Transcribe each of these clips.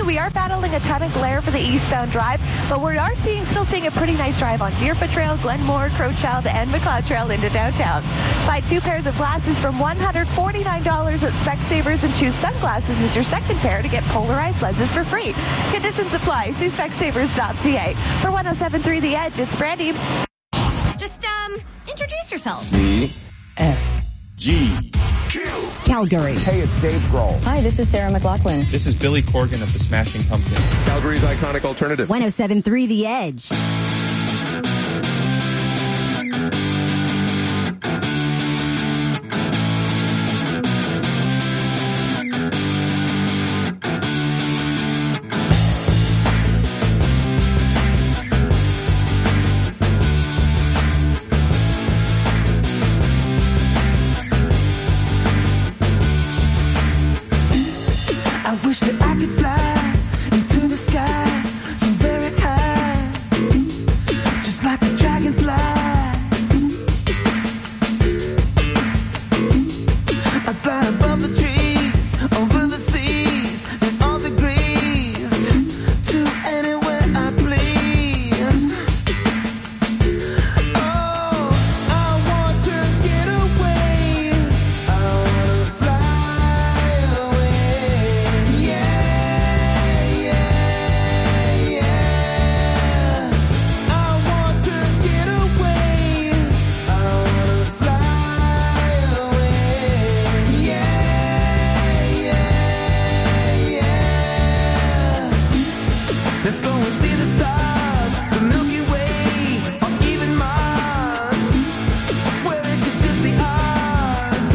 we are battling a ton of glare for the eastbound drive, but we are still seeing a pretty nice drive on Deerfoot Trail, Glenmore, Crowchild, and McLeod Trail into downtown. Find 2 pairs of glasses from $149 at Specsavers and choose sunglasses as your second pair to get polarized lenses for free. Conditions apply. See specsavers.ca. For 107.3 The Edge, it's Brandy. Just, introduce yourself. C-F-G. Calgary. Hey, it's Dave Grohl. Hi, this is Sarah McLachlan. This is Billy Corgan of the Smashing Pumpkins. Calgary's iconic alternative. 107.3 The Edge. I wish that I could fly into the sky so very high, just like a dragonfly. I fly above the trees, over the seas, and all degrees, to anywhere I please. Oh, I want to get away. I want to fly away. Yeah, yeah, yeah. I want to get away. I want to fly away. Yeah, yeah, yeah. Let's go and see the stars, the Milky Way, or even Mars, where it could just be ours.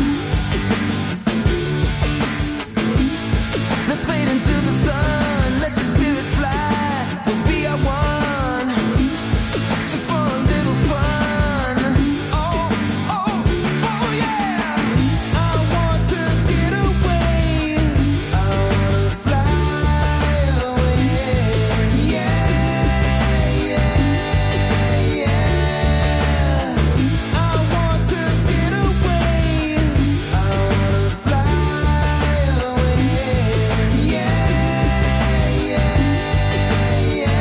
Let's fade into the sun, let your spirit fly, we'll be our one, just for a little fun. Oh, oh, oh yeah. I want to get away, I want to fly away. Yeah, yeah, yeah. I want to get away, I want to fly away. Yeah, yeah, yeah.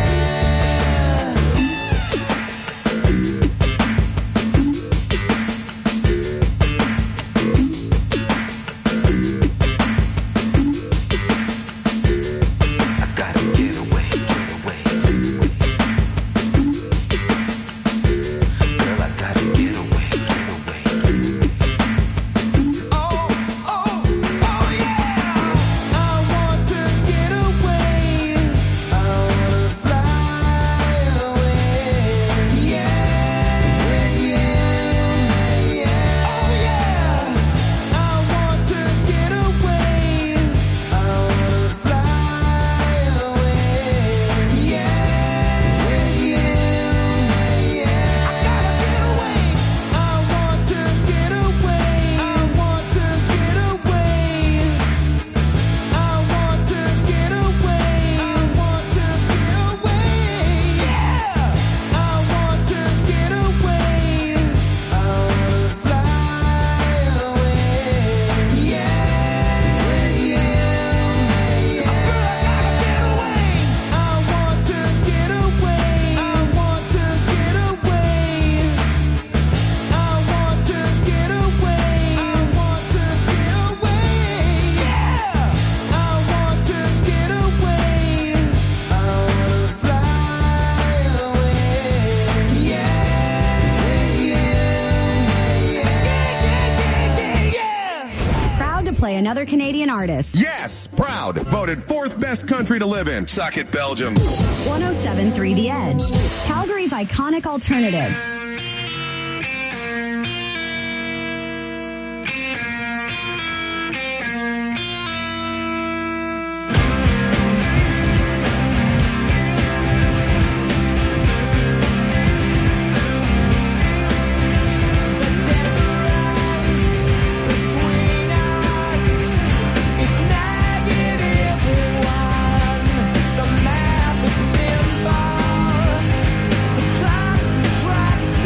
I gotta get away, get away. Girl, I gotta get away, get away. Oh, oh, oh yeah. I want to get away. I wanna fly away. Yeah, yeah, yeah. Oh yeah. I want to get away. I wanna fly away. Yeah, yeah, yeah. I gotta get away. I want to get away. I want to get away. I want to get away. I want to get away. Yeah. I want to get away. I wanna fly away. Yeah, yeah, yeah. Girl, I gotta get away. I want to get away. I want to get away. I want to get away. I want to get away. Yeah. I want to get away. I wanna fly away. Yeah, yeah. Proud to play another Canadian artist. Yes, proud. Voted 4th best country to live in. Suck it, Belgium. 107.3 The Edge. Calgary's iconic alternative. The math is simple. So try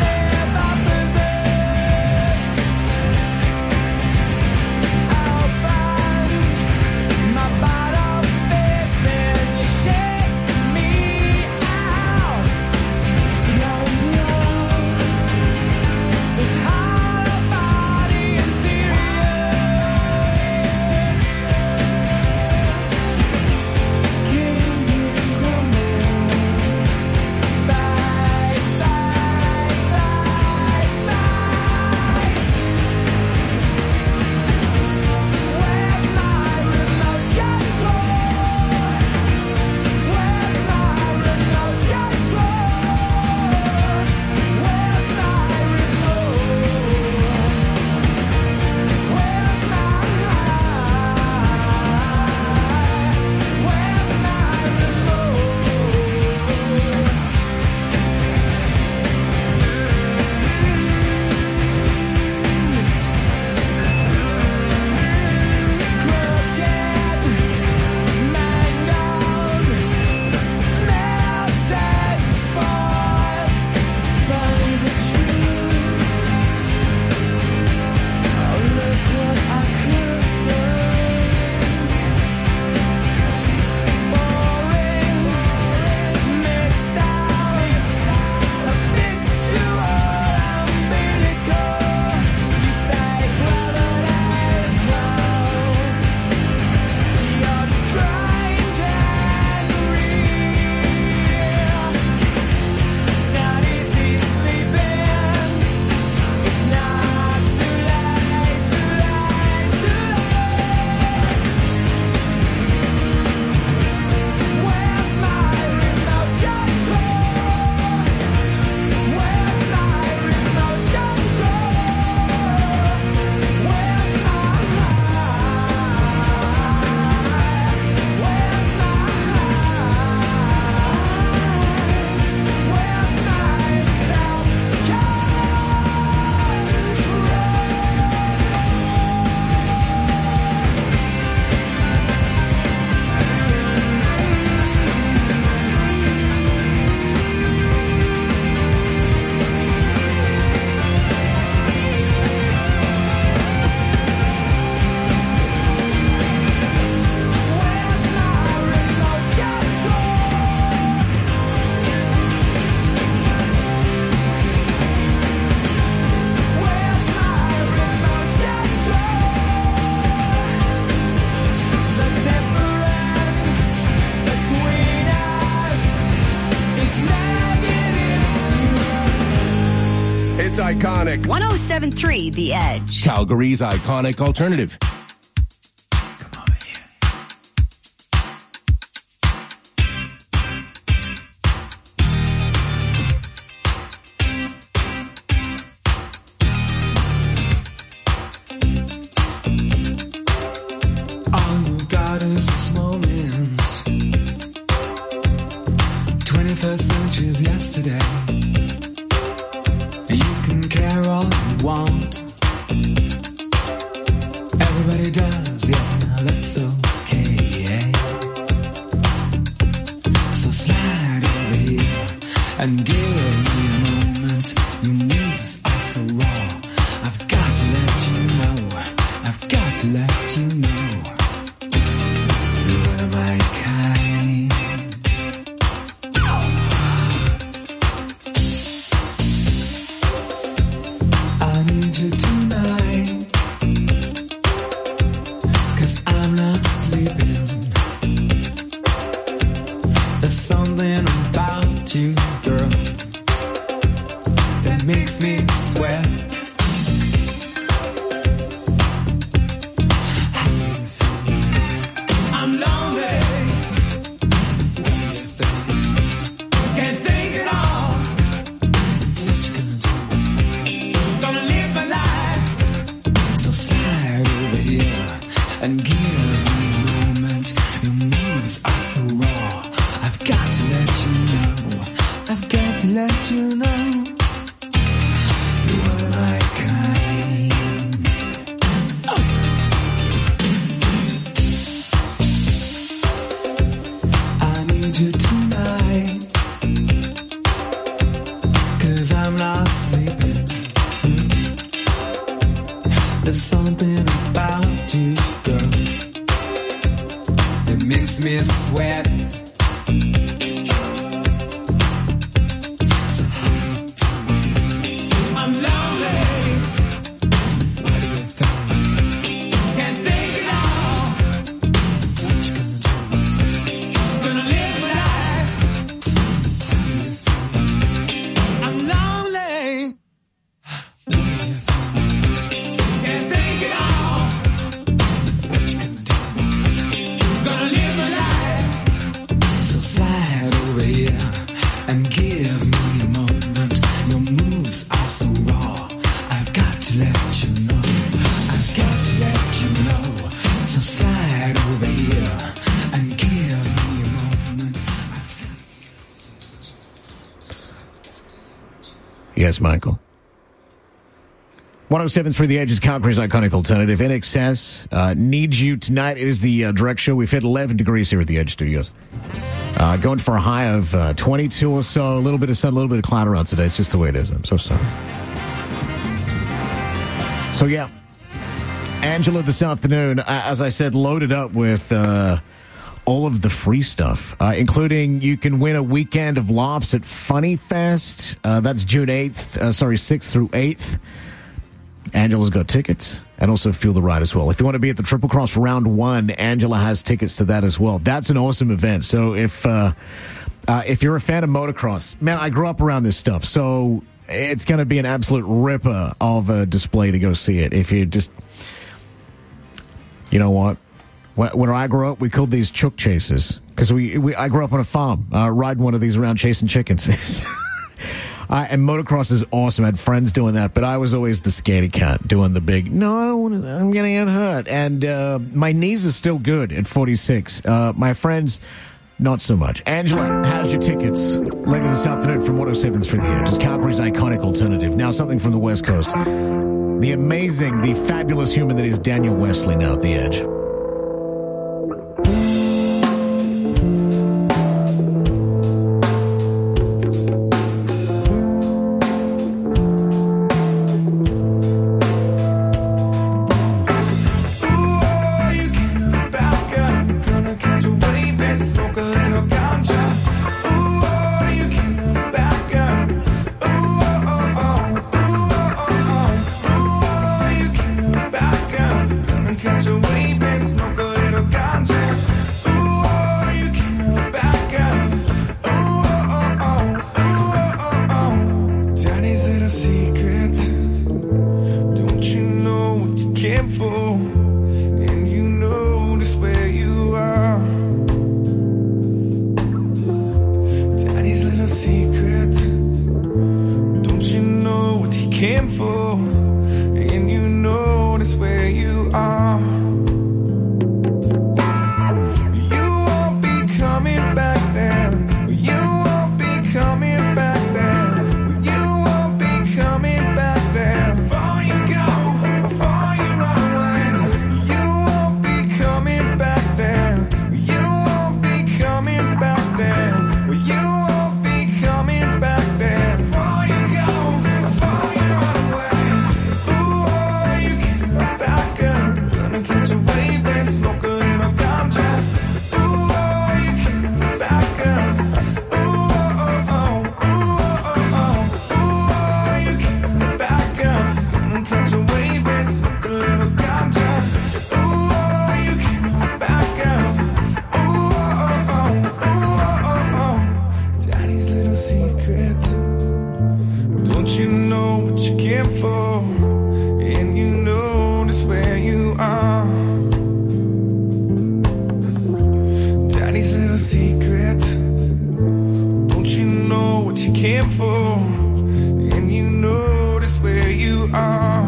It's iconic. 107.3 The Edge. Calgary's iconic alternative. All you got is this moment. 21st century's yesterday. You can care all you want. Everybody does, yeah, that's okay. So slide over here and give me a moment. Your moves are so raw. I've got to let you know. I've got to let you know. You're my kind. I need you tonight, 'cause I'm not sleeping. There's something about you, girl, that makes me sweat. I'm lonely. What do you think? Can't think at all. What you gonna do? Gonna live my life. So slide over here and give me a moment. Your moves are so raw. I've got to let you know. I've got to let you know. You are my kind. I need you tonight, 'cause I'm not sleeping. There's something about you, girl, that makes me sweat. I'm lonely. What do you think? Can't think at all. What you gonna do? Gonna live my life. I'm lonely. What do you think? Can't think at all. What you gonna do? Gonna live my life. So slide over here and give me a moment. Your moves are so raw. I've got to let you know. I've got to let you know. So slide over here and give me a moment. Yes, Michael. 107.3 The Edge is Calgary's iconic alternative. In Excess needs you tonight. It is the direct show. We've hit 11 degrees here at the Edge Studios. Going for a high of 22 or so. A little bit of sun, a little bit of cloud around today. It's just the way it is. I'm so sorry. So, yeah. Angela this afternoon, as I said, loaded up with all of the free stuff, including you can win a weekend of laughs at Funny Fest. That's June 6th through 8th. Angela's got tickets and also Feel the Ride as well. If you want to be at the Triple Cross Round 1, Angela has tickets to that as well. That's an awesome event. So if you're a fan of motocross, man, I grew up around this stuff. So it's going to be an absolute ripper of a display to go see it. If you just, you know what? When I grew up, we called these chook chases because I grew up on a farm, riding one of these around chasing chickens. And motocross is awesome. I had friends doing that, but I was always the scaredy cat doing the big, no, I don't want to, I'm going to get hurt. And my knees are still good at 46. My friends, not so much. Angela has your tickets later this afternoon from 107.3 The Edge. It's Calgary's iconic alternative. Now something from the West Coast. The amazing, the fabulous human that is Daniel Wesley now at The Edge. Catch a wave and for, and you notice where you are. You won't be coming back then. You won't be coming back then. You won't be coming back then. Before you go, before you run away. You won't be coming back then. You won't be coming back then. You won't be coming back then. Before you go, before you run away. Ooh, you can back up. Gonna catch a wave and smoke a little ganja. Ooh, you can back up. Ooh, you can back up. Gonna catch a wave and smoke a little ganja. Ooh, you can back up. Daddy's little secret. Don't you know what you came for? And you notice where you are. Daddy's little secret. Don't you know what you came for? And you notice where you are.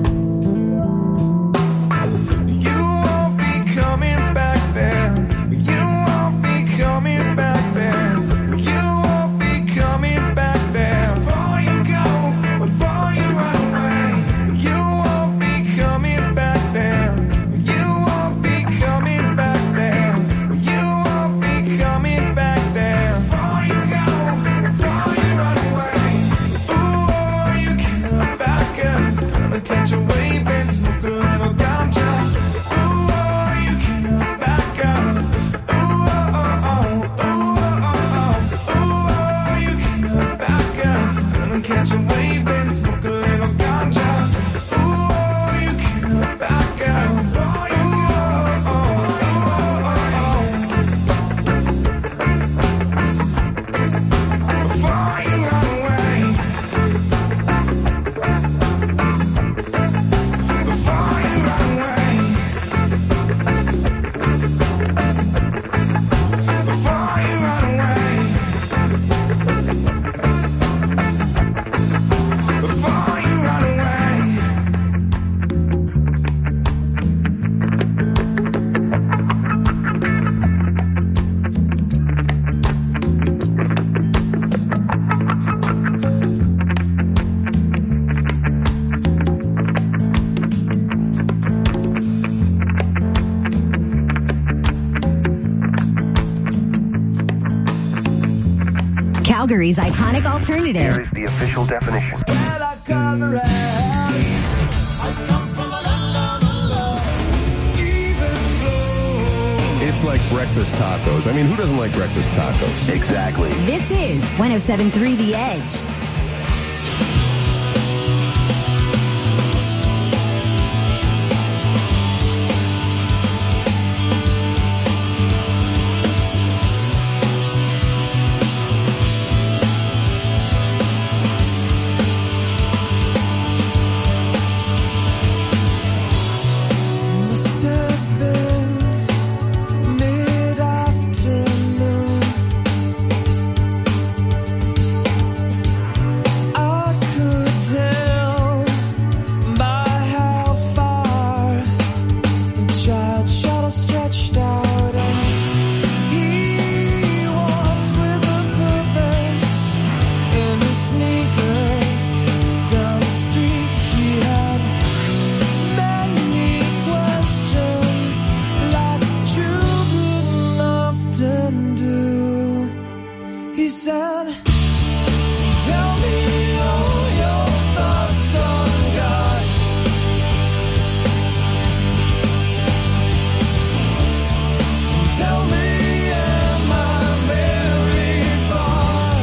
You won't be coming back then. You won't be coming back then. You won't be coming back then. Before you go, before you run away. You won't be coming back then. You won't be coming back then. You won't be coming back then. Before you go, before you run away. Ooh, you can back up. Gonna catch a wave and smoke a little ganja. Ooh, you can back up. Ooh, you can back up. Gonna catch a wave and smoke a little ganja. Ooh, you can back up. Before you run away. Before you run away. Before you run away. Before you run away. Calgary's iconic alternative. Here is the official definition. Well, I come around. I come from a even though. It's like breakfast tacos. I mean, who doesn't like breakfast tacos? Exactly. This is 107.3 The Edge. Must have been mid-afternoon. I could tell by how far the child's shadow stretched out, and he walked with a purpose in his sneakers down the street. He had many questions, like children often do. He said, tell me all your thoughts on God. Tell me, am I very far?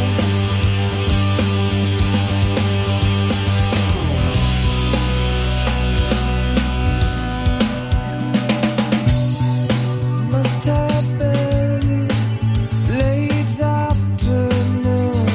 Must have been late afternoon.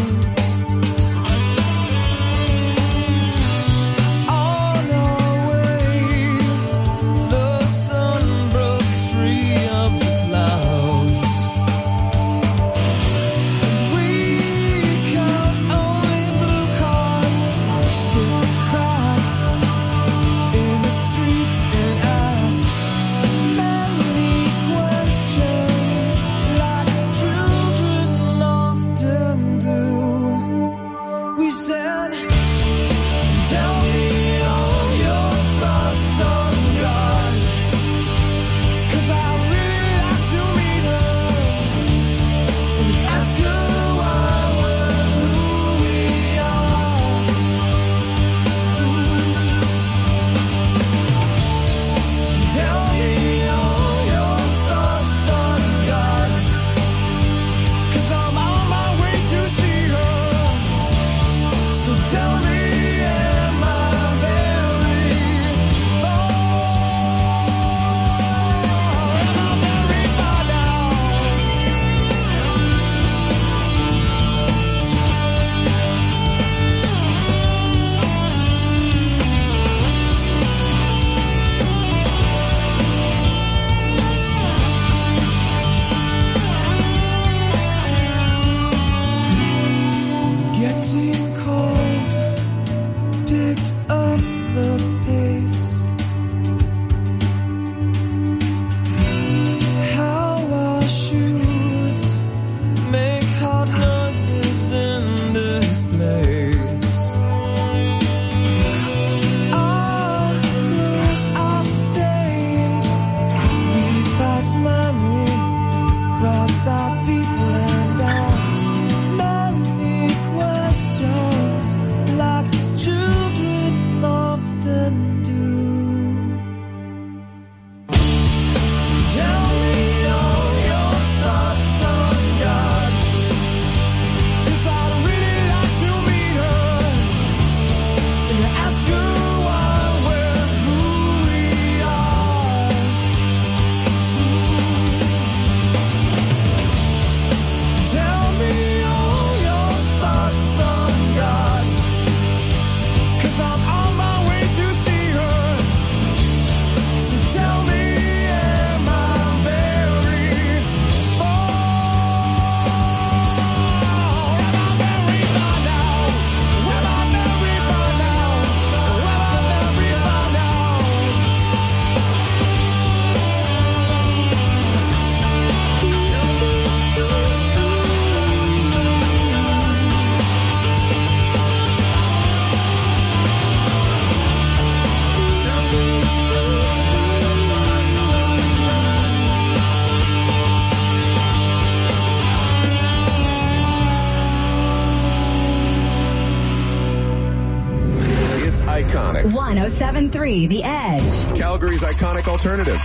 iconic. 107.3 The Edge. Calgary's iconic alternative.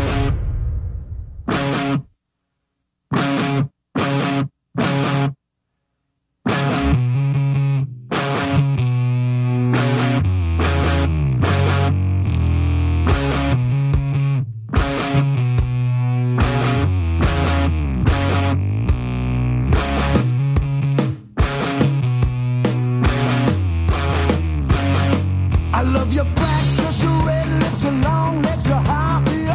I love your black dress, your red lips, and long legs, your high heel.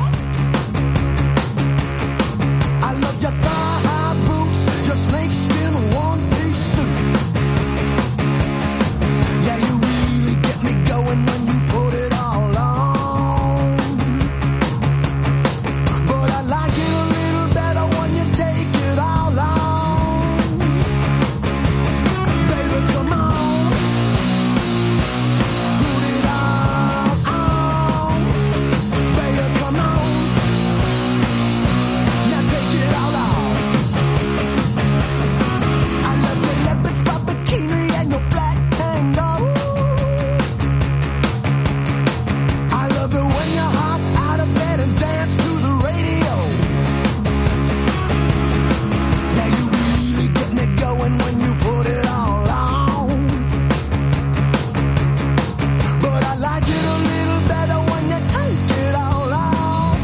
I love your thigh-high boots, your snakeskin one-piece suit. Yeah, you really get me going when you put it all on. But I like it a little better when you take it all on. Baby, come on. Put it all on. Baby, come on. Now take it all off. I love your leopard spot bikini and your black tango. I love it when you hop out of bed and dance to the radio. Yeah, you really get me going when you put it all on. But I like it a little better when you take it all off.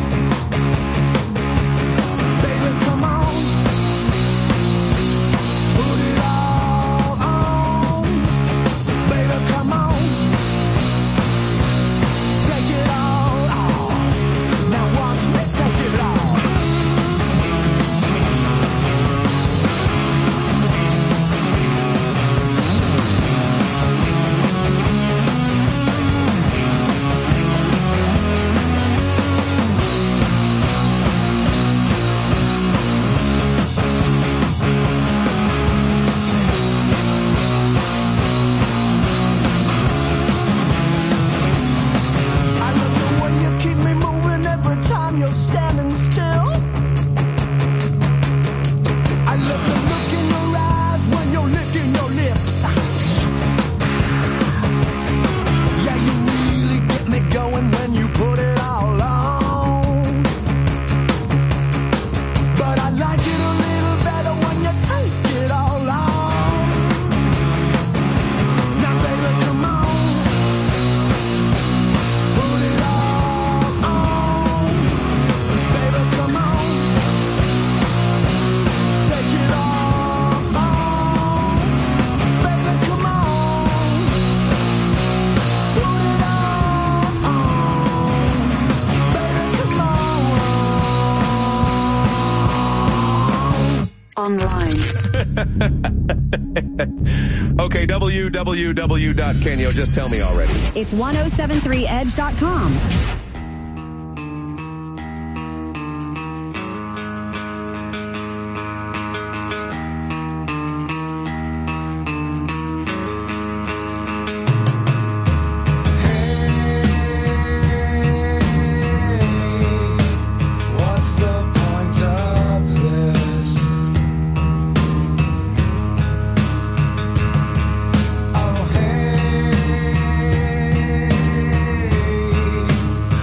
Baby, come on. Put it all on. Baby, come on. Take it all off. Now watch me take it off. I love the way you keep me moving every time you're standing still. I love the look in your eyes when you're licking your lips. Yeah, you really get me going when you put it all on. But I like it a little better when you take it all off. Now, baby, come on. Put it all on. Baby, come on. Take it all on. Baby, come on. Put it all on. Baby, come on. Online. Okay, www.Kenyo, just tell me already. It's 1073edge.com. What's the point of this? Oh, hey,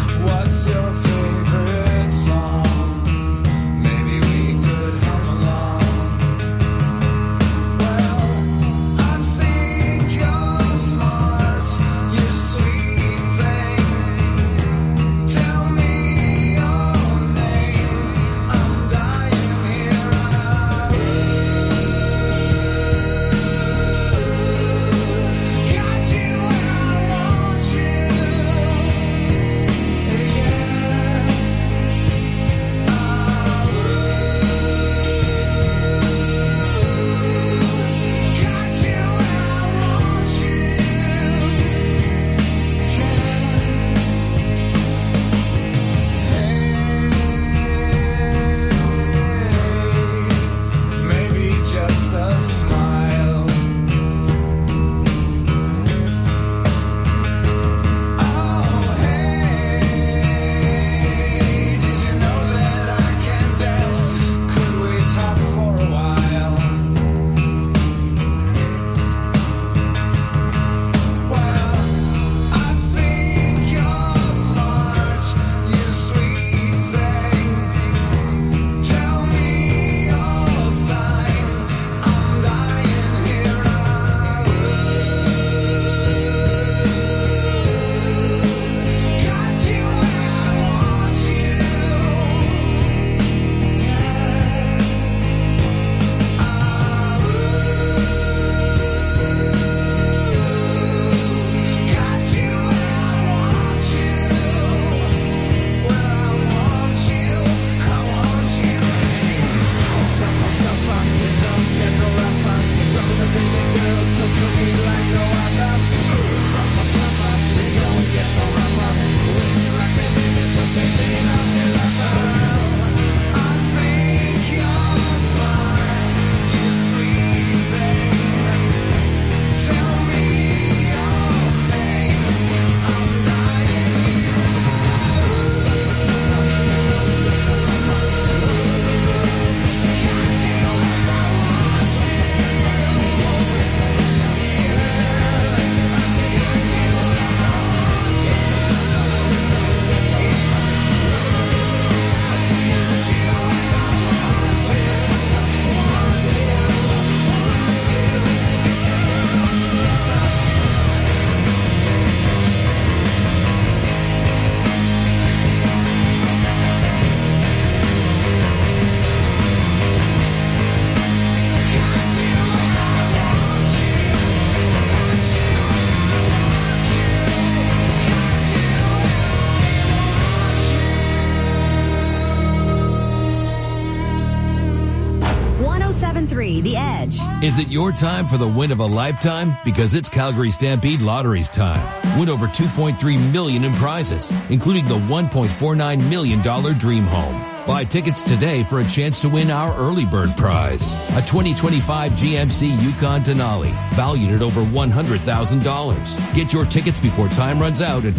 The Edge. Is it your time for the win of a lifetime? Because it's Calgary Stampede Lottery's time. Win over $2.3 million in prizes, including the $1.49 million Dream Home. Buy tickets today for a chance to win our early bird prize, a 2025 GMC Yukon Denali, valued at over $100,000. Get your tickets before time runs out at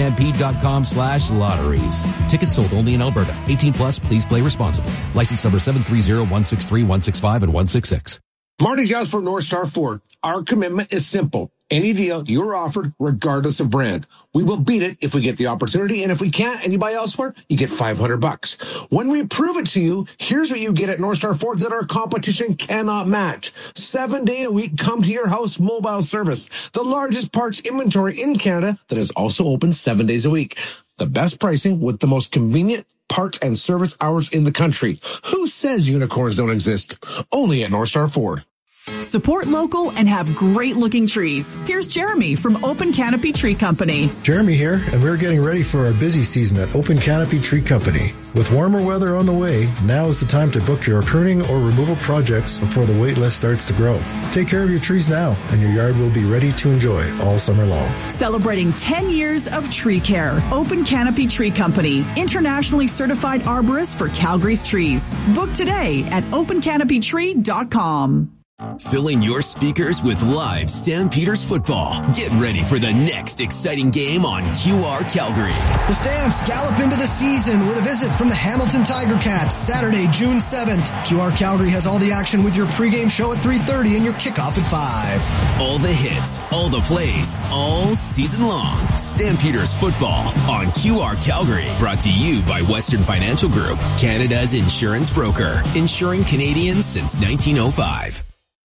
calgarystampede.com/lotteries. Tickets sold only in Alberta. 18 plus, please play responsibly. License number 730-163-165 and 166. Marty Giles for North Star Ford. Our commitment is simple. Any deal you're offered, regardless of brand, we will beat it if we get the opportunity, and if we can't and you buy elsewhere, you get $500. When we prove it to you, here's what you get at North Star Ford that our competition cannot match. 7-day-a-week come to your house mobile service. The largest parts inventory in Canada that is also open 7 days a week. The best pricing with the most convenient parts and service hours in the country. Who says unicorns don't exist? Only at North Star Ford. Support local and have great-looking trees. Here's Jeremy from Open Canopy Tree Company. Jeremy here, and we're getting ready for our busy season at Open Canopy Tree Company. With warmer weather on the way, now is the time to book your pruning or removal projects before the wait list starts to grow. Take care of your trees now, and your yard will be ready to enjoy all summer long. Celebrating 10 years of tree care. Open Canopy Tree Company, internationally certified arborist for Calgary's trees. Book today at opencanopytree.com. Filling your speakers with live Stampeders football. Get ready for the next exciting game on QR Calgary. The Stamps gallop into the season with a visit from the Hamilton Tiger Cats Saturday, June 7th. QR Calgary has all the action with your pregame show at 3:30 and your kickoff at 5. All the hits, all the plays, all season long. Stampeders football on QR Calgary. Brought to you by Western Financial Group, Canada's insurance broker. Insuring Canadians since 1905.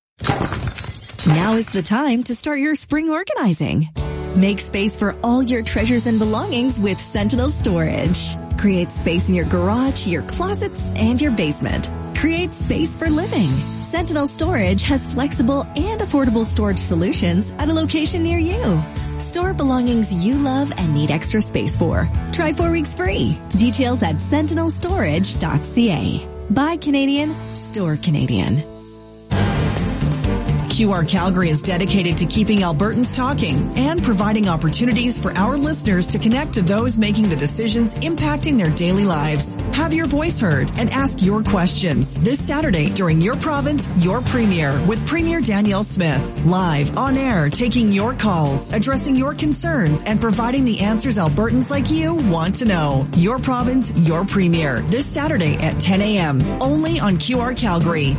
Now is the time to start your spring organizing. Make space for all your treasures and belongings with Sentinel Storage. Create space in your garage, your closets, and your basement. Create space for living. Sentinel Storage has flexible and affordable storage solutions at a location near you. Store belongings you love and need extra space for. Try 4 weeks free. Details at sentinelstorage.ca. Buy Canadian, store Canadian. QR Calgary is dedicated to keeping Albertans talking and providing opportunities for our listeners to connect to those making the decisions impacting their daily lives. Have your voice heard and ask your questions this Saturday during Your Province, Your Premier with Premier Danielle Smith. Live on air, taking your calls, addressing your concerns, and providing the answers Albertans like you want to know. Your Province, Your Premier this Saturday at 10 a.m. only on QR Calgary.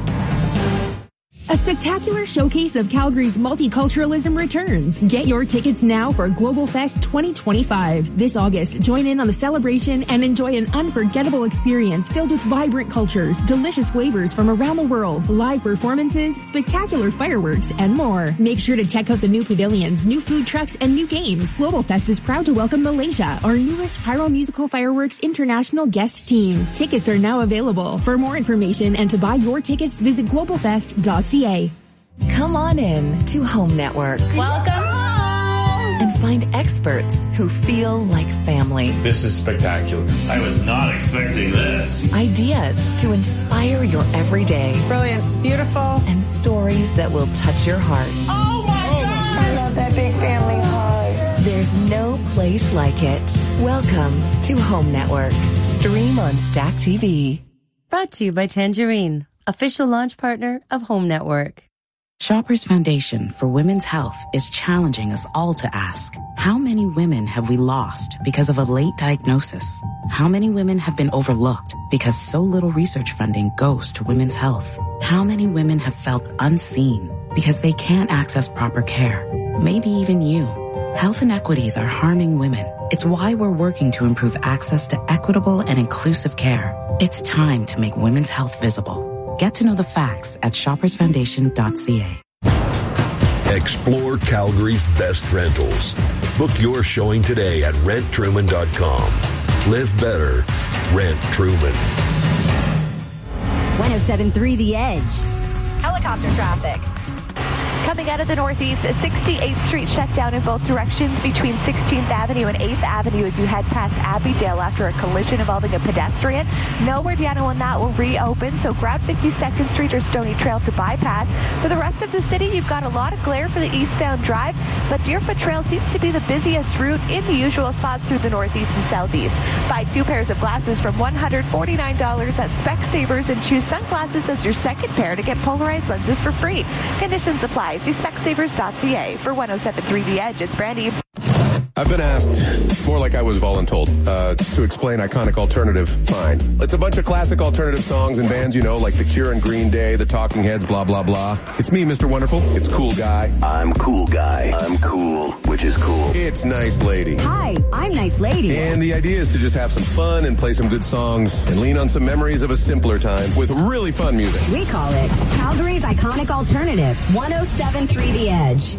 A spectacular showcase of Calgary's multiculturalism returns. Get your tickets now for Global Fest 2025. This August, join in on the celebration and enjoy an unforgettable experience filled with vibrant cultures, delicious flavors from around the world, live performances, spectacular fireworks, and more. Make sure to check out the new pavilions, new food trucks, and new games. Global Fest is proud to welcome Malaysia, our newest Pyro Musical Fireworks International guest team. Tickets are now available. For more information and to buy your tickets, visit globalfest.ca. Come on in to Home Network. Welcome home! And find experts who feel like family. This is spectacular. I was not expecting this. Ideas to inspire your everyday. Brilliant. Beautiful. And stories that will touch your heart. Oh my God! I love that big family hug. There's no place like it. Welcome to Home Network. Stream on Stack TV. Brought to you by Tangerine, official launch partner of Home Network. Shoppers Foundation for Women's Health is challenging us all to ask, how many women have we lost because of a late diagnosis? How many women have been overlooked because so little research funding goes to women's health? How many women have felt unseen because they can't access proper care? Maybe even you. Health inequities are harming women. It's why we're working to improve access to equitable and inclusive care. It's time to make women's health visible. Get to know the facts at shoppersfoundation.ca. Explore Calgary's best rentals. Book your showing today at renttruman.com. Live better. Rent Truman. 107.3 The Edge. Helicopter traffic. Coming out of the northeast, 68th Street shut down in both directions between 16th Avenue and 8th Avenue as you head past Abbeydale after a collision involving a pedestrian. Nordiano on that will reopen, so grab 52nd Street or Stony Trail to bypass. For the rest of the city, you've got a lot of glare for the eastbound drive, but Deerfoot Trail seems to be the busiest route in the usual spots through the northeast and southeast. Buy 2 pairs of glasses from $149 at Specsavers and choose sunglasses as your second pair to get polarized lenses for free. Conditions apply. See specsavers.ca. For 107.3 The Edge, it's Brandy. I've been asked, more like I was voluntold, to explain iconic alternative. Fine. It's a bunch of classic alternative songs and bands, you know, like The Cure and Green Day, The Talking Heads, blah, blah, blah. It's me, Mr. Wonderful. It's Cool Guy. I'm Cool Guy. I'm cool, which is cool. It's Nice Lady. Hi, I'm Nice Lady. And the idea is to just have some fun and play some good songs and lean on some memories of a simpler time with really fun music. We call it Calgary's iconic alternative, 107.3 The Edge.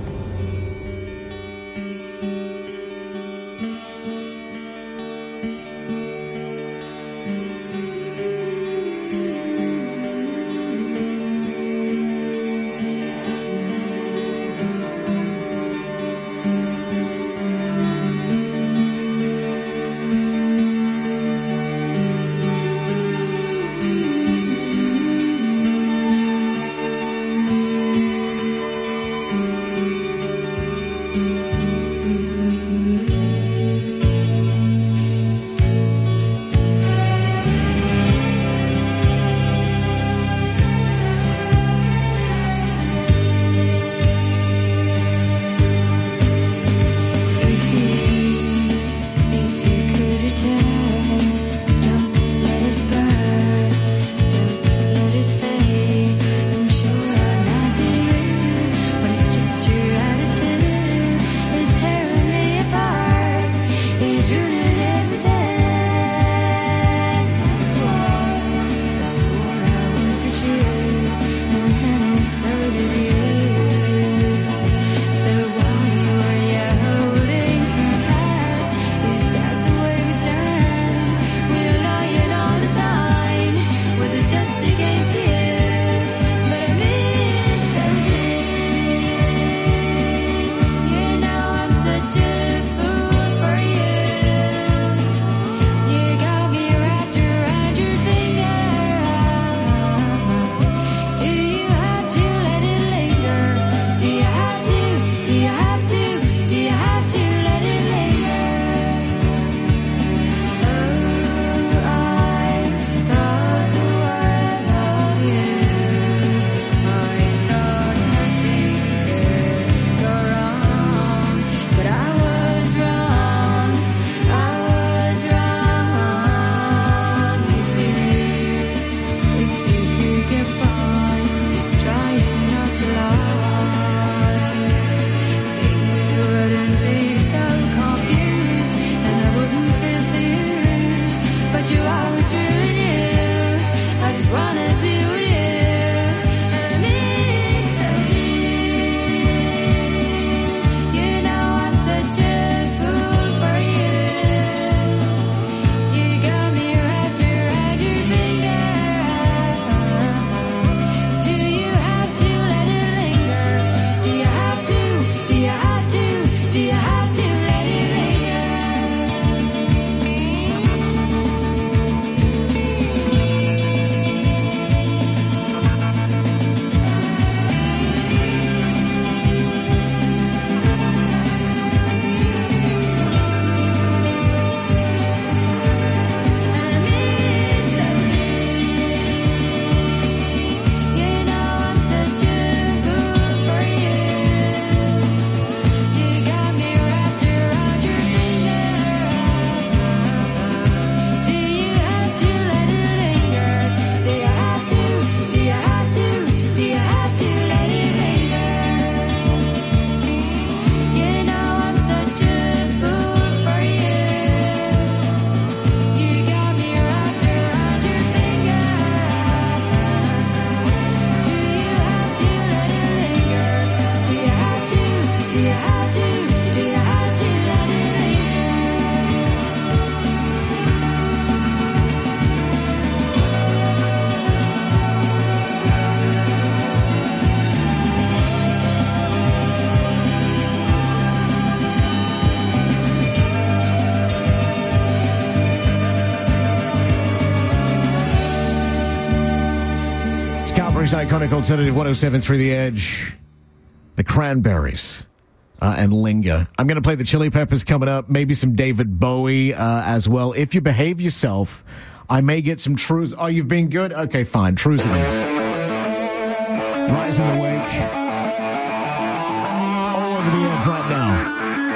Calgary's iconic alternative 107.3 The Edge. The Cranberries. And Linga. I'm going to play the Chili Peppers coming up. Maybe some David Bowie as well. If you behave yourself, I may get some truths. Oh, you've been good? Okay, fine. Truths it is. Rise in the wake. All over the edge right now.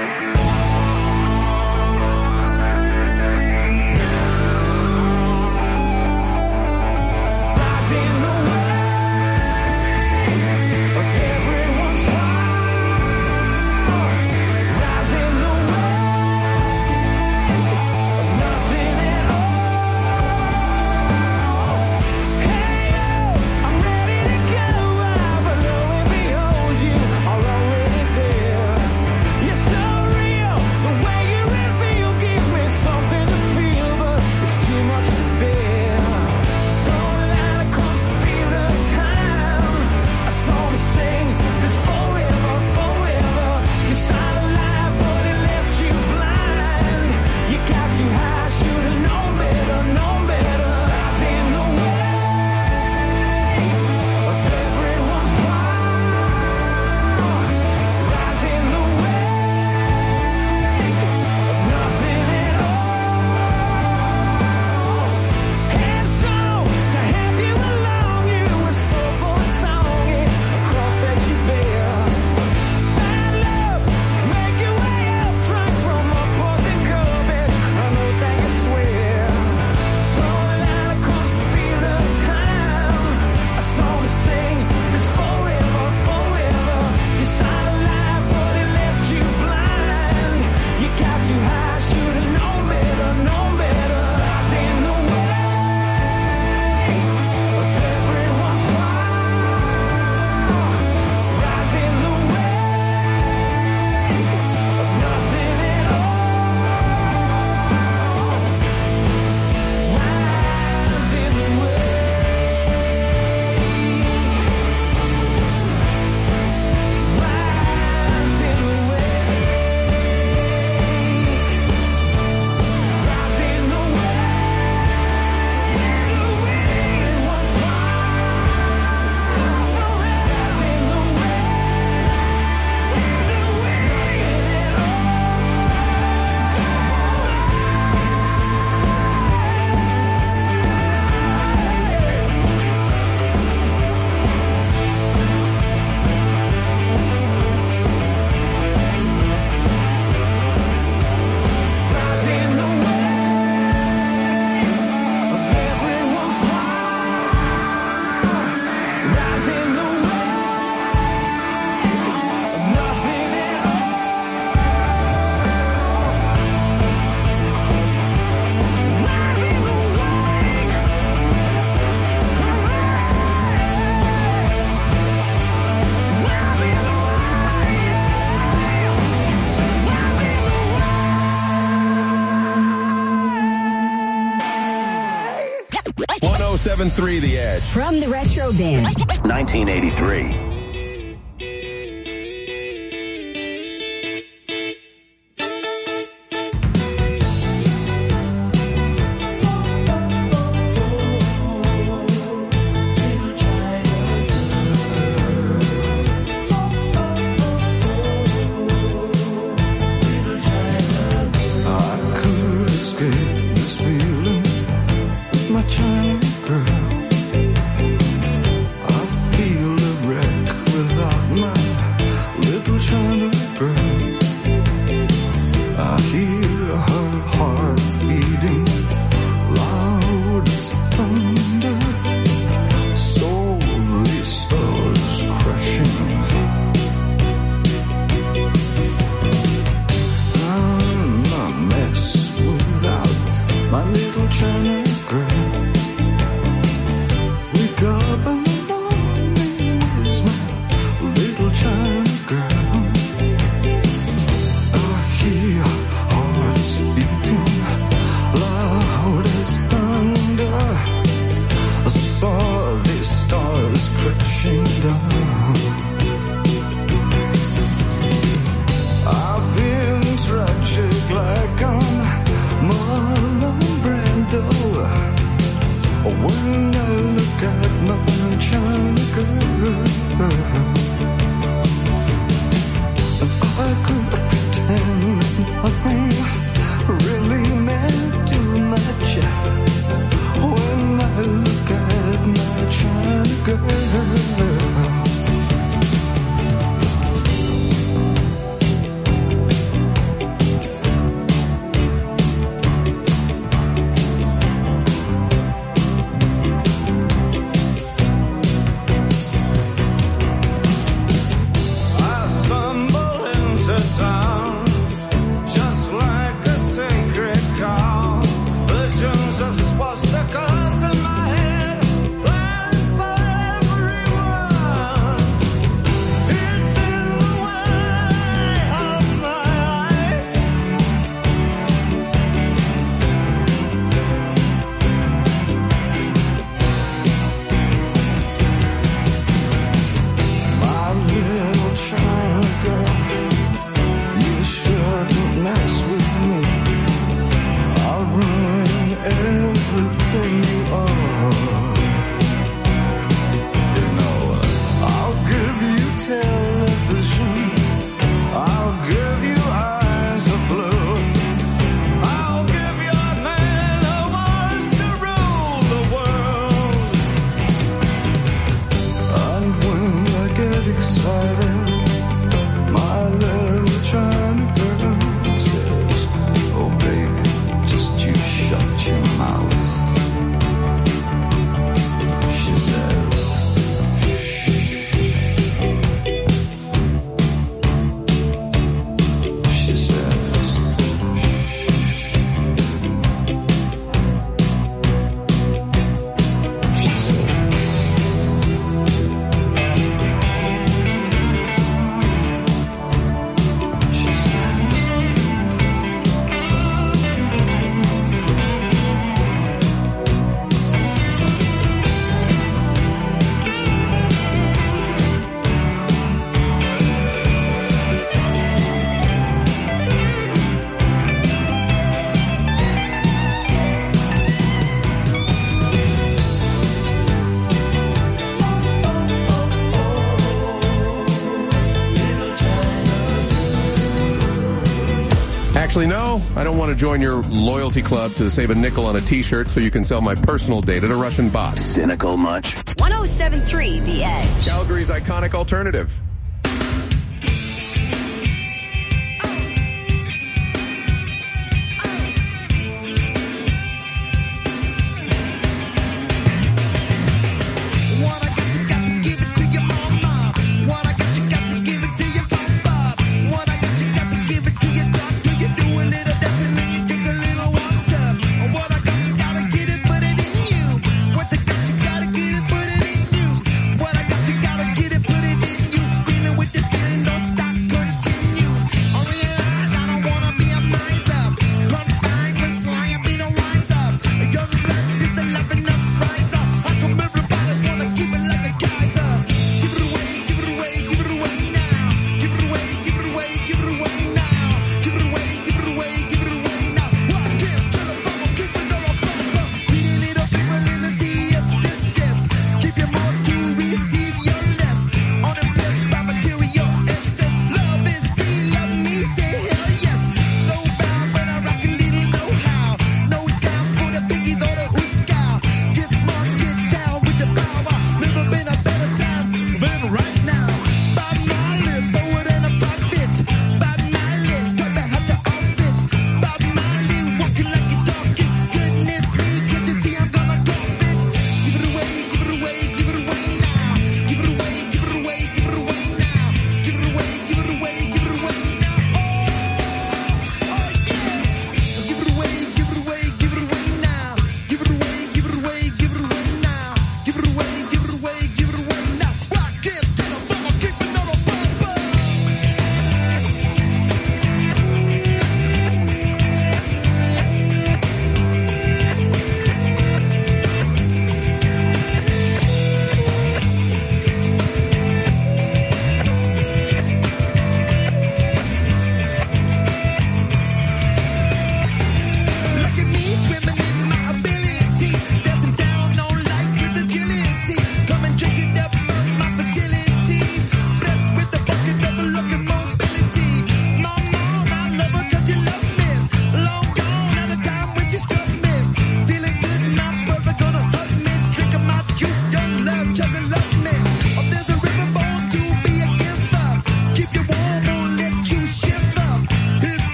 The Edge. From the Retro Bin. 1983. My China girl, I feel the red excited. My little China girl says, oh baby, just you shut your mouth. She says, she says, Actually, no, I don't want to join your loyalty club to save a nickel on a t-shirt so you can sell my personal data to Russian bots. Cynical much? 107.3 The Edge. Calgary's iconic alternative.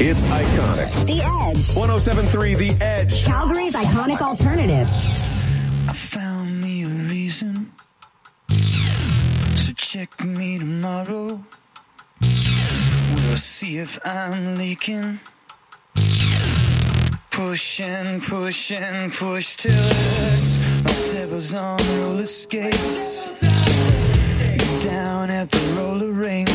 It's iconic. The Edge. 107.3 The Edge. Calgary's iconic alternative. I found me a reason. So check me tomorrow. We'll see if I'm leaking. Push and push and push till it hurts. My devil's on roller skates. Down at the roller rink.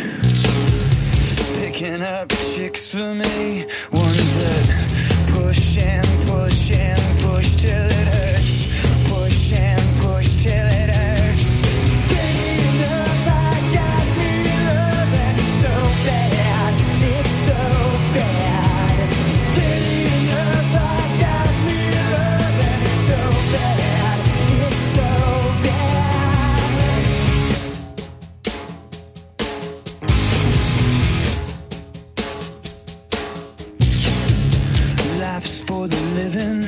Picking up chicks for me. Ones that push and push and push till it hurts. Push and push till it hurts. Dirty enough, I got me love and it's so bad. It's so bad. Dirty enough, I got me love and it's so bad. It's so bad. Life's for the living.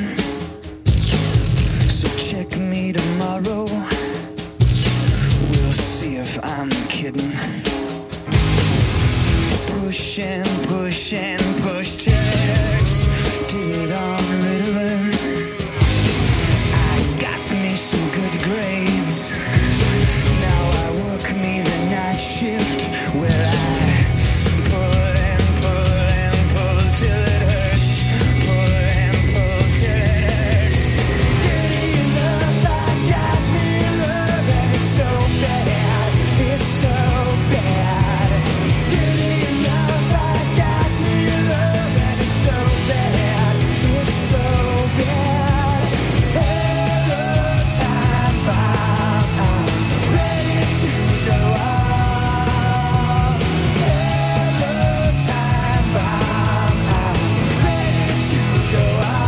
So check me tomorrow. We'll see if I'm kidding. Push and push and push till it hurts. Did it on Ritalin. I got me some good grades. Now I work me the night shift where I pull and pull and pull till it hurts. Pull and pull till it hurts. Dirty enough, I got me love and it's so bad. It's so bad. Dirty enough, I got me love and it's so bad. It's so bad. Hello, time bomb. I'm ready to go out. Hello, time bomb. I'm ready to go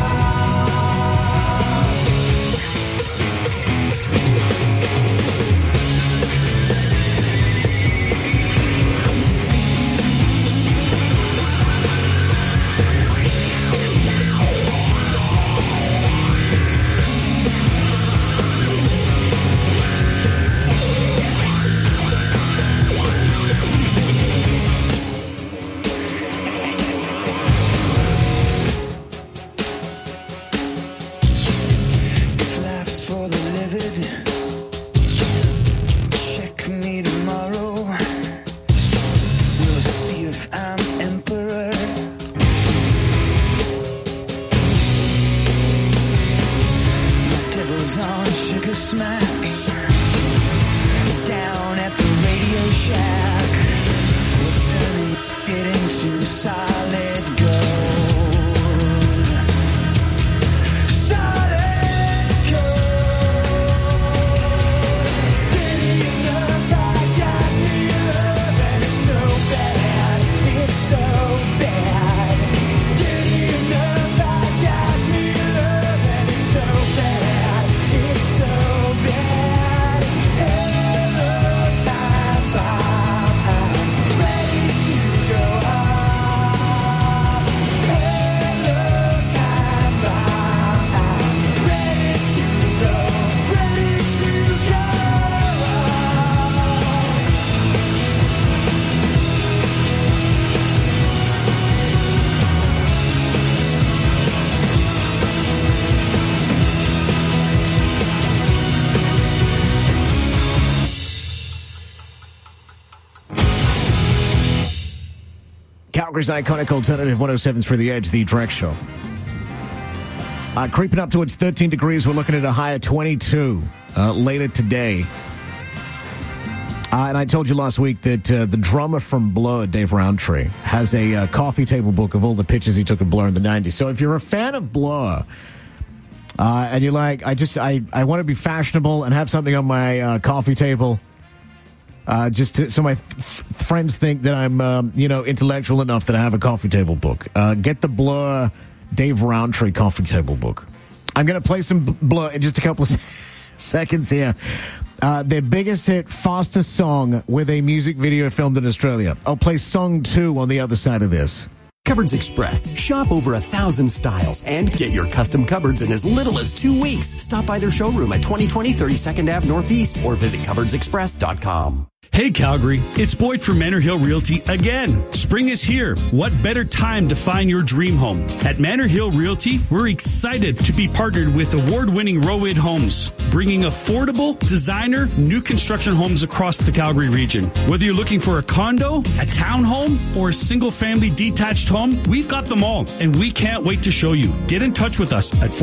If life's for the living, check me tomorrow. We'll see if I'm emperor. The devil's on sugar smacks. Down at the Radio Shack. We're turning it into solid gold. Solid gold. Dirty enough, I got me love and it's so bad. It's so bad. Dirty enough, I got me love and it's so bad. It's so bad. Hello, time bomb. I'm ready to go out. Hello, time bomb. I'm ready to go. Ready to go. Calgary's iconic alternative 107's For the Edge, the Drex Show. Creeping up towards 13 degrees. We're looking at a high of 22 later today. And I told you last week that the drummer from Blur, Dave Rowntree, has a coffee table book of all the pictures he took of Blur in the 90s. So if you're a fan of Blur, and you're like, I want to be fashionable and have something on my coffee table, so my friends think that I'm, intellectual enough that I have a coffee table book. Get the Blur Dave Rowntree coffee table book. I'm going to play some Blur in just a couple of seconds here. Their biggest hit, fastest song with a music video filmed in Australia. I'll play song 2 on the other side of this. Cupboards Express. Shop over 1,000 styles and get your custom cupboards in as little as 2 weeks. Stop by their showroom at 2020 32nd Ave Northeast or visit cupboardsexpress.com. Hey Calgary, it's Boyd from Manor Hill Realty again. Spring is here. What better time to find your dream home? At Manor Hill Realty, we're excited to be partnered with award-winning Roid Homes, bringing affordable, designer, new construction homes across the Calgary region. Whether you're looking for a condo, a townhome, or a single-family detached home, we've got them all, and we can't wait to show you. Get in touch with us at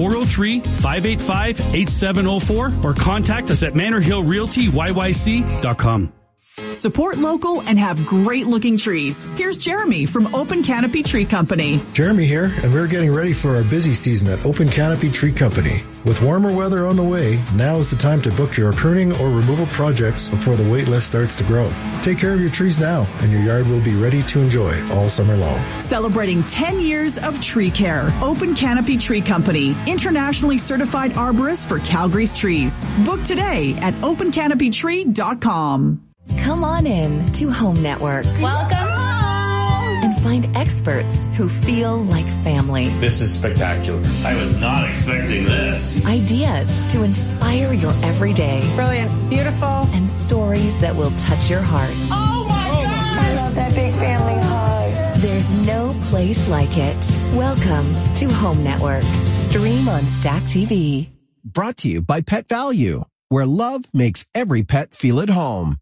403-585-8704 or contact us at manorhillrealtyyyc.com. Support local and have great looking trees. Here's Jeremy from Open Canopy Tree Company. Jeremy here, and we're getting ready for our busy season at Open Canopy Tree Company. With warmer weather on the way, now is the time to book your pruning or removal projects before the wait list starts to grow. Take care of your trees now, and your yard will be ready to enjoy all summer long. Celebrating 10 years of tree care. Open Canopy Tree Company, internationally certified arborist for Calgary's trees. Book today at opencanopytree.com. Come on in to Home Network. Welcome home. And find experts who feel like family. This is spectacular. I was not expecting this. Ideas to inspire your everyday. Brilliant. Beautiful. And stories that will touch your heart. Oh my God! I love that big family hug. There's no place like it. Welcome to Home Network. Stream on Stack TV. Brought to you by Pet Value, where love makes every pet feel at home.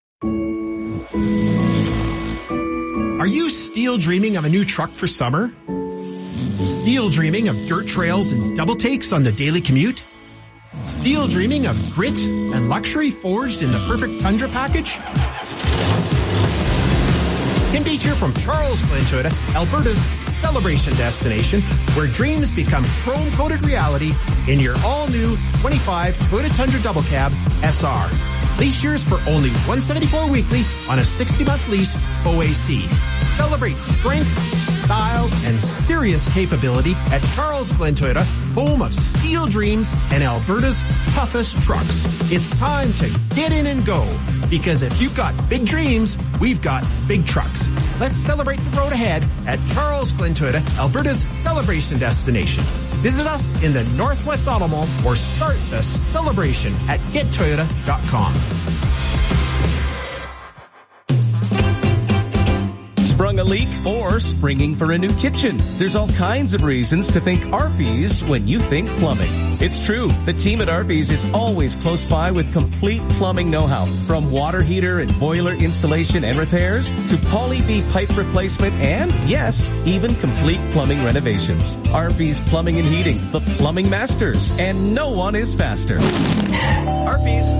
Are you still dreaming of a new truck for summer? Still dreaming of dirt trails and double takes on the daily commute? Still dreaming of grit and luxury forged in the perfect Tundra package? Tim Beach here from Charles Glen Toyota, Alberta's celebration destination, where dreams become chrome-coated reality in your all-new 25 Toyota Tundra Double Cab SR. Lease yours for only $174 weekly on a 60-month lease OAC. Celebrate strength, style, and serious capability at Charles Glen Toyota, home of steel dreams and Alberta's toughest trucks. It's time to get in and go, because if you've got big dreams, we've got big trucks. Let's celebrate the road ahead at Charles Glen Toyota, Alberta's celebration destination. Visit us in the Northwest Auto Mall or start the celebration at gettoyota.com. Sprung a leak or springing for a new kitchen. There's all kinds of reasons to think Arby's when you think plumbing. It's true. The team at Arby's is always close by with complete plumbing know-how. From water heater and boiler installation and repairs to Poly B pipe replacement and, yes, even complete plumbing renovations. Arby's Plumbing and Heating, the plumbing masters, and no one is faster. Arby's.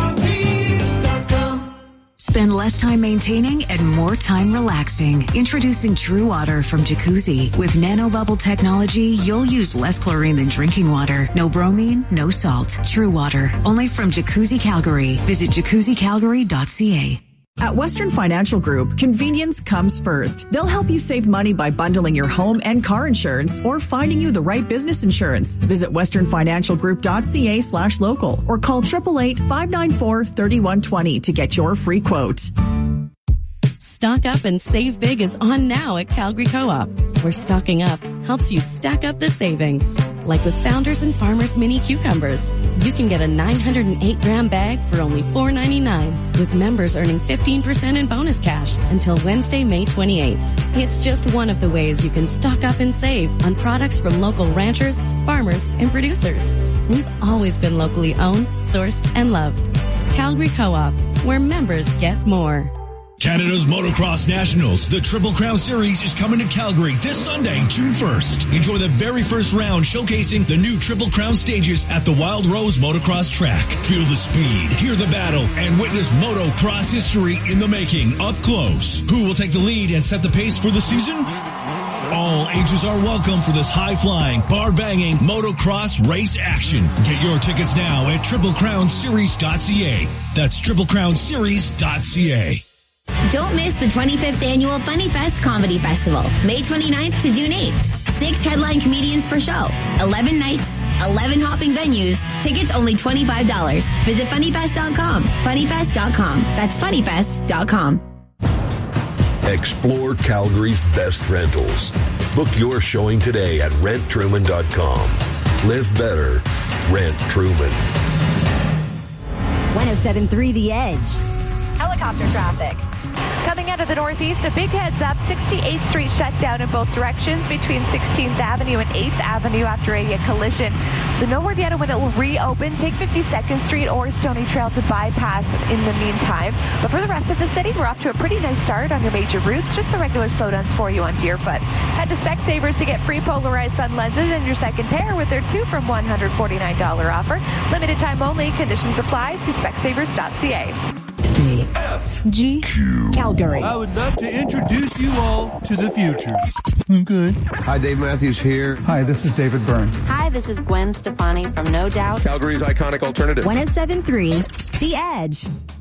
Spend less time maintaining and more time relaxing. Introducing True Water from Jacuzzi. With nanobubble technology, you'll use less chlorine than drinking water. No bromine, no salt. True Water. Only from Jacuzzi Calgary. Visit jacuzzicalgary.ca. At Western Financial Group, convenience comes first. They'll help you save money by bundling your home and car insurance or finding you the right business insurance. Visit westernfinancialgroup.ca/local or call 888-594-3120 to get your free quote. Stock Up and Save Big is on now at Calgary Co-op, where stocking up helps you stack up the savings. Like with Founders and Farmers Mini Cucumbers, you can get a 908-gram bag for only $4.99, with members earning 15% in bonus cash until Wednesday, May 28th. It's just one of the ways you can stock up and save on products from local ranchers, farmers, and producers. We've always been locally owned, sourced, and loved. Calgary Co-op, where members get more. Canada's Motocross Nationals, the Triple Crown Series, is coming to Calgary this Sunday, June 1st. Enjoy the very first round showcasing the new Triple Crown stages at the Wild Rose Motocross track. Feel the speed, hear the battle, and witness motocross history in the making up close. Who will take the lead and set the pace for the season? All ages are welcome for this high-flying, bar-banging motocross race action. Get your tickets now at triplecrownseries.ca. That's triplecrownseries.ca. Don't miss the 25th Annual Funny Fest Comedy Festival, May 29th to June 8th. 6 headline comedians per show, 11 nights, 11 hopping venues, tickets only $25. Visit funnyfest.com, funnyfest.com. That's funnyfest.com. Explore Calgary's best rentals. Book your showing today at renttruman.com. Live better. Rent Truman. 107.3 The Edge. helicopter traffic. Coming out of the northeast, a big heads up. 68th Street shut down in both directions between 16th Avenue and 8th Avenue after a collision. So no word yet on when it will reopen. Take 52nd Street or Stony Trail to bypass in the meantime. But for the rest of the city, we're off to a pretty nice start on your major routes. Just the regular slowdowns for you on Deerfoot. Head to Specsavers to get free polarized sun lenses and your second pair with their 2 for $149 offer. Limited time only. Conditions apply. See Specsavers.ca. G. Calgary. I would love to introduce you all to the future. Good. Hi, Dave Matthews here. Hi, this is David Byrne. Hi, this is Gwen Stefani from No Doubt. Calgary's iconic alternative. 107.3 The Edge.